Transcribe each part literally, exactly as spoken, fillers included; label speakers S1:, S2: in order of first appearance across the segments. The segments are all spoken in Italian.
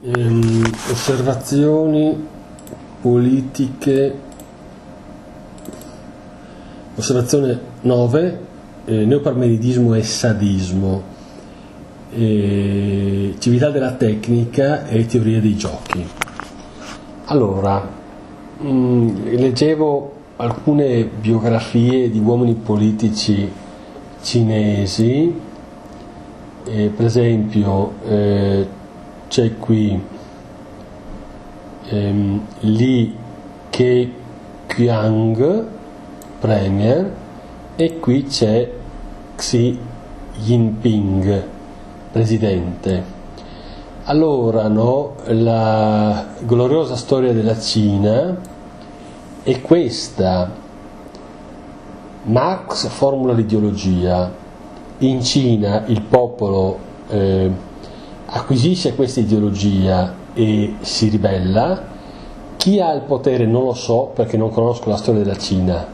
S1: Ehm, osservazioni politiche, osservazione nove, eh, neoparmenidismo e sadismo, eh, civiltà della tecnica e teoria dei giochi. Allora, mh, leggevo alcune biografie di uomini politici cinesi, eh, per esempio eh, c'è qui ehm, Li Keqiang, premier, e qui c'è Xi Jinping, presidente. Allora, no, la gloriosa storia della Cina è questa. Marx formula l'ideologia. In Cina il popolo eh, acquisisce questa ideologia e si ribella. Chi ha il potere non lo so, perché non conosco la storia della Cina.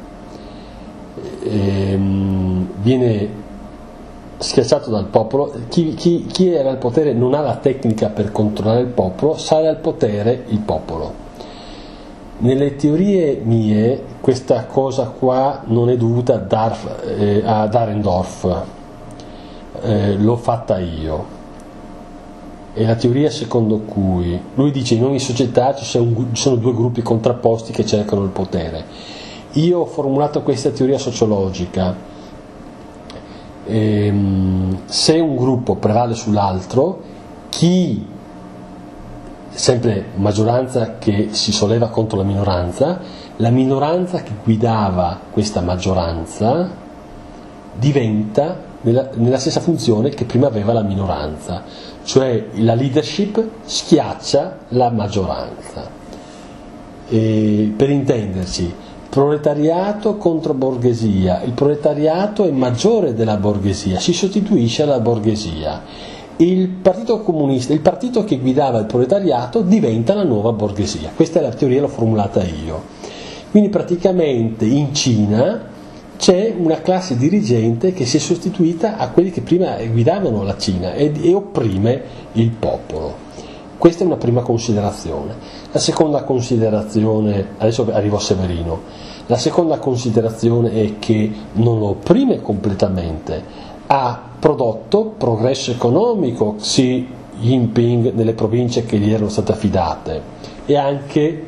S1: Ehm, viene schiacciato dal popolo. Chi, chi, chi era al potere non ha la tecnica per controllare il popolo, sale al potere il popolo. Nelle teorie mie questa cosa qua non è dovuta a, Darf, eh, a Dahrendorf, eh, l'ho fatta io. È la teoria secondo cui lui dice in ogni società ci sono, ci sono due gruppi contrapposti che cercano il potere. Io ho formulato questa teoria sociologica. Ehm, se un gruppo prevale sull'altro, chi, sempre maggioranza che si solleva contro la minoranza, la minoranza che guidava questa maggioranza diventa nella, nella stessa funzione che prima aveva la minoranza, cioè la leadership schiaccia la maggioranza. E, per intenderci, proletariato contro borghesia, il proletariato è maggiore della borghesia, si sostituisce alla borghesia. Il partito comunista, il partito che guidava il proletariato diventa la nuova borghesia. Questa è la teoria, l'ho formulata io. Quindi praticamente in Cina c'è una classe dirigente che si è sostituita a quelli che prima guidavano la Cina e, e opprime il popolo. Questa è una prima considerazione. La seconda considerazione, adesso arrivo a Severino, la seconda considerazione è che non lo opprime completamente, ha prodotto progresso economico Xi Jinping nelle province che gli erano state affidate, e anche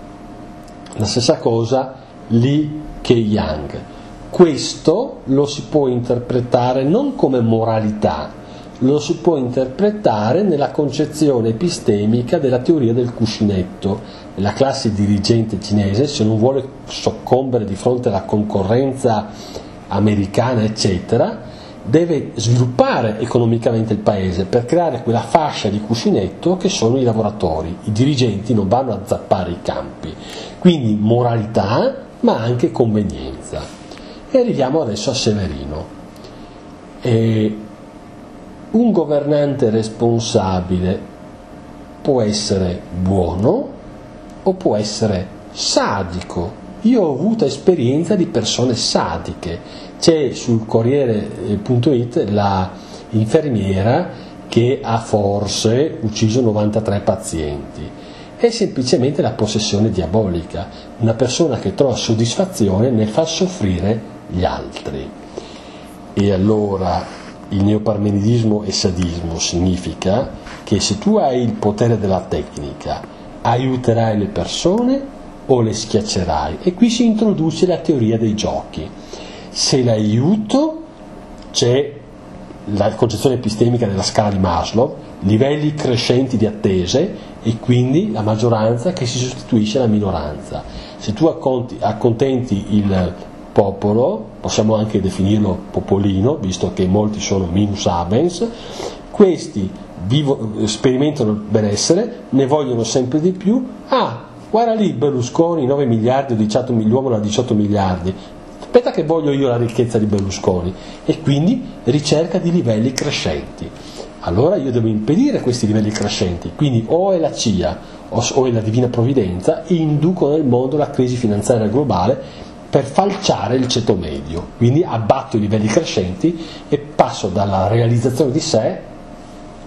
S1: la stessa cosa Li Keqiang. Questo lo si può interpretare non come moralità, lo si può interpretare nella concezione epistemica della teoria del cuscinetto. La classe dirigente cinese, se non vuole soccombere di fronte alla concorrenza americana eccetera, deve sviluppare economicamente il paese per creare quella fascia di cuscinetto che sono i lavoratori. I dirigenti non vanno a zappare i campi, quindi moralità ma anche convenienza. E arriviamo adesso a Severino. E un governante responsabile può essere buono o può essere sadico. Io ho avuto esperienza di persone sadiche. C'è sul Corriere punto it la infermiera che ha forse ucciso novantatré pazienti. È semplicemente la possessione diabolica, una persona che trova soddisfazione nel far soffrire gli altri. E allora il neoparmenidismo e sadismo significa che se tu hai il potere della tecnica, aiuterai le persone o le schiaccerai? E qui si introduce la teoria dei giochi. Se l'aiuto, c'è la concezione epistemica della scala di Maslow, livelli crescenti di attese e quindi la maggioranza che si sostituisce alla minoranza. Se tu accontenti il popolo, possiamo anche definirlo popolino, visto che molti sono minus abens, questi vivo, sperimentano il benessere, ne vogliono sempre di più. Ah, guarda lì Berlusconi, nove miliardi, diciotto, l'uomo da diciotto miliardi, aspetta che voglio io la ricchezza di Berlusconi, e quindi ricerca di livelli crescenti. Allora io devo impedire questi livelli crescenti, quindi o è la C I A o è la divina provvidenza, inducono nel mondo la crisi finanziaria globale per falciare il ceto medio, quindi abbatto i livelli crescenti e passo dalla realizzazione di sé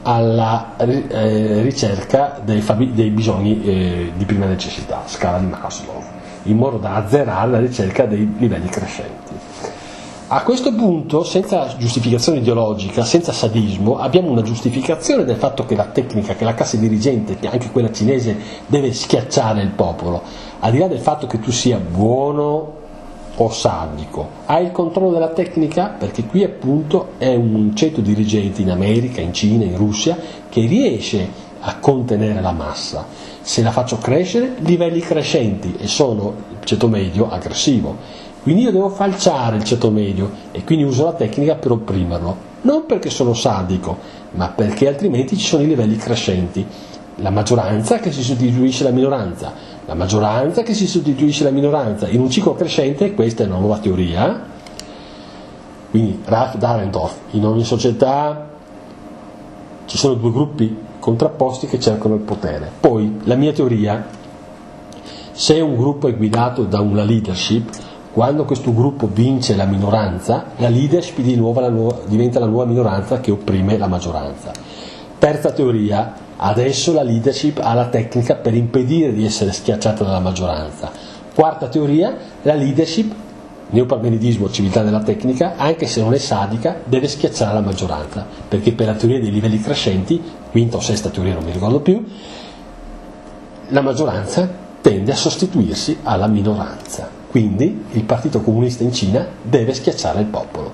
S1: alla eh, ricerca dei, dei bisogni eh, di prima necessità, scala di Maslow, in modo da azzerare la ricerca dei livelli crescenti. A questo punto, senza giustificazione ideologica, senza sadismo, abbiamo una giustificazione del fatto che la tecnica, che la classe dirigente, che anche quella cinese, deve schiacciare il popolo, al di là del fatto che tu sia buono o sadico. Hai il controllo della tecnica? Perché qui appunto è un ceto dirigente in America, in Cina, in Russia, che riesce a contenere la massa. Se la faccio crescere, livelli crescenti, e sono il ceto medio aggressivo. Quindi io devo falciare il ceto medio e quindi uso la tecnica per opprimerlo, non perché sono sadico, ma perché altrimenti ci sono i livelli crescenti. La maggioranza che si sostituisce alla minoranza, la maggioranza che si sostituisce alla minoranza, in un ciclo crescente. Questa è una nuova teoria. Quindi Ralph Dahrendorf: in ogni società ci sono due gruppi contrapposti che cercano il potere. Poi la mia teoria: se un gruppo è guidato da una leadership, quando questo gruppo vince la minoranza, la leadership di nuovo la nuova, diventa la nuova minoranza che opprime la maggioranza. Terza teoria: adesso la leadership ha la tecnica per impedire di essere schiacciata dalla maggioranza. Quarta teoria: la leadership, neoparmenidismo, civiltà della tecnica, anche se non è sadica, deve schiacciare la maggioranza, perché per la teoria dei livelli crescenti, quinta o sesta teoria non mi ricordo più, la maggioranza tende a sostituirsi alla minoranza. Quindi il Partito Comunista in Cina deve schiacciare il popolo.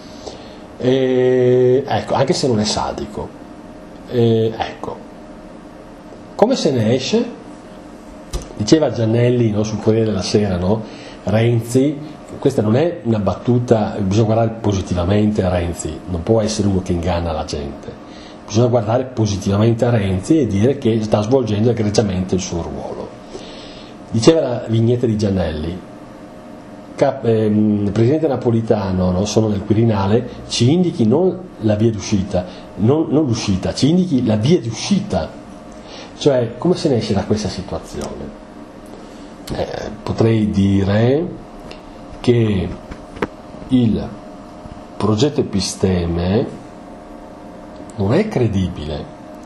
S1: E, ecco, anche se non è sadico. E, ecco. Come se ne esce? Diceva Giannelli, no, sul Corriere della Sera, no? Renzi, questa non è una battuta, bisogna guardare positivamente a Renzi, non può essere uno che inganna la gente. Bisogna guardare positivamente a Renzi e dire che sta svolgendo egregiamente il suo ruolo. Diceva la vignetta di Giannelli: Cap, ehm, Presidente Napolitano, no, sono nel Quirinale, ci indichi non la via d'uscita, non, non l'uscita, ci indichi la via di uscita. Cioè, come se ne esce da questa situazione? Eh, potrei dire che il progetto Episteme non è credibile.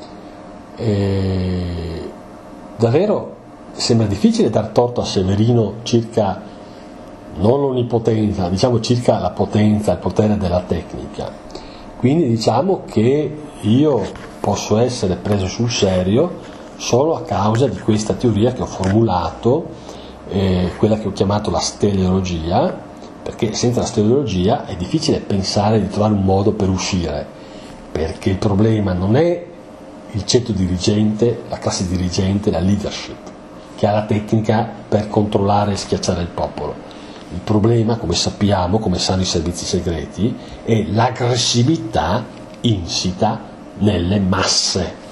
S1: Eh, davvero sembra difficile dar torto a Severino circa non l'onnipotenza, diciamo circa la potenza, il potere della tecnica. Quindi diciamo che io posso essere preso sul serio solo a causa di questa teoria che ho formulato, eh, quella che ho chiamato la steleologia, perché senza la steleologia è difficile pensare di trovare un modo per uscire, perché il problema non è il ceto dirigente, la classe dirigente, la leadership, che ha la tecnica per controllare e schiacciare il popolo. Il problema, come sappiamo, come sanno i servizi segreti, è l'aggressività insita nelle masse.